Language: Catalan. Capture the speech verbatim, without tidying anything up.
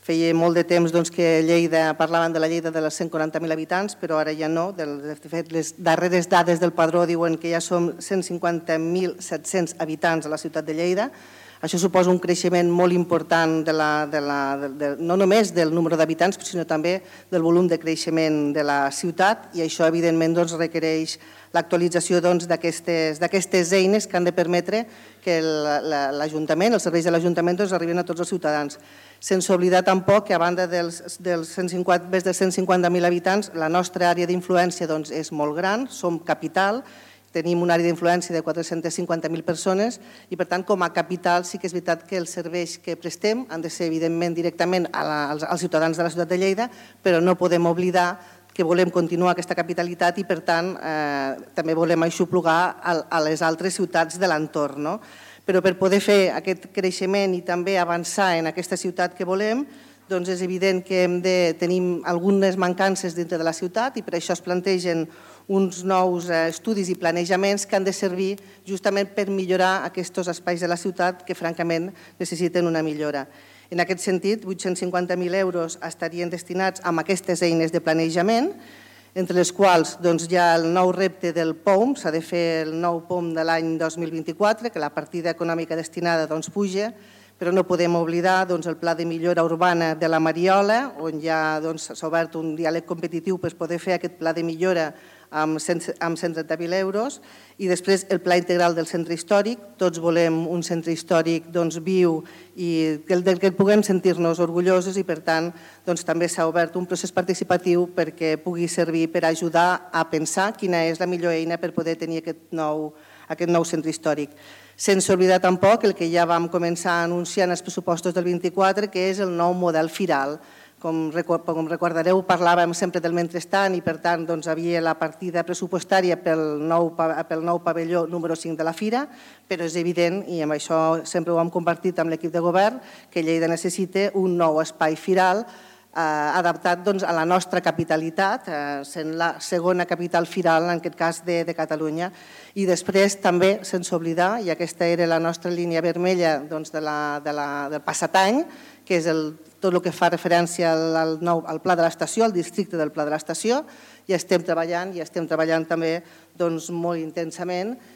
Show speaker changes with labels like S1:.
S1: Feia molt de temps que Lleida, parlaven de la Lleida de les cent quaranta mil habitants, però ara ja no. De fet, les darreres dades del Padró diuen que ja som cent cinquanta mil set-cents habitants a la ciutat de Lleida. Això suposa un creixement molt important de la, de la, de, no només del número d'habitants, sinó també del volum de creixement de la ciutat, i això evidentment doncs, requereix l'actualització doncs, d'aquestes eines que han de permetre que l'Ajuntament, els serveis de l'Ajuntament doncs, arribin a tots els ciutadans. Sense oblidar tampoc que a banda dels, dels cent cinquanta, més de cent cinquanta mil habitants, la nostra àrea d'influència doncs, és molt gran, som capital, tenim una àrea d'influència de quatre-centes cinquanta mil persones i, per tant, com a capital sí que és veritat que els serveis que prestem han de ser, evidentment, directament als, als ciutadans de la ciutat de Lleida, però no podem oblidar que volem continuar aquesta capitalitat i, per tant, eh, també volem aixoplugar a, a les altres ciutats de l'entorn. No? Però per poder fer aquest creixement i també avançar en aquesta ciutat que volem, doncs és evident que hem de tenir algunes mancances dintre de la ciutat i per això es plantegen uns nous estudis i planejaments que han de servir justament per millorar aquests espais de la ciutat que francament necessiten una millora. En aquest sentit, vuit-cents cinquanta mil euros estarien destinats a aquestes eines de planejament, entre les quals doncs, hi ha el nou repte del P O M, s'ha de fer el nou P O M de l'any dos mil vint-i-quatre, que la partida econòmica destinada doncs, puja, però no podem oblidar doncs, el pla de millora urbana de la Mariola, on ja doncs, s'ha obert un diàleg competitiu per poder fer aquest pla de millora amb cent trenta mil euros, i després el pla integral del centre històric. Tots volem un centre històric doncs, viu i del que puguem sentir-nos orgullosos i, per tant, doncs, també s'ha obert un procés participatiu perquè pugui servir per ajudar a pensar quina és la millor eina per poder tenir aquest nou, aquest nou centre històric. Sense oblidar tampoc el que ja vam començar a anunciar en els pressupostos del vint-i-quatre, que és el nou model firal. Com recordareu, parlàvem sempre del mentrestant i, per tant, havia la partida pressupostària pel nou pavelló número cinc de la Fira, però és evident, i amb això sempre ho hem compartit amb l'equip de govern, que Lleida necessita un nou espai firal adaptat a la nostra capitalitat, sent la segona capital firal, en aquest cas, de Catalunya. I després també, sense oblidar, i aquesta era la nostra línia vermella del passat any, que és tot el que fa referència al Pla de l'Estació, al districte del Pla de l'Estació, i estem treballant i estem treballant també molt intensament